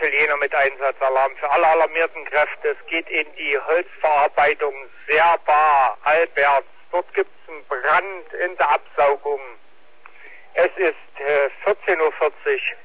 Italiener mit Einsatzalarm für alle alarmierten Kräfte. Es geht in die Holzverarbeitung Serba, Albert. Dort gibt es einen Brand in der Absaugung. Es ist 14:40 Uhr.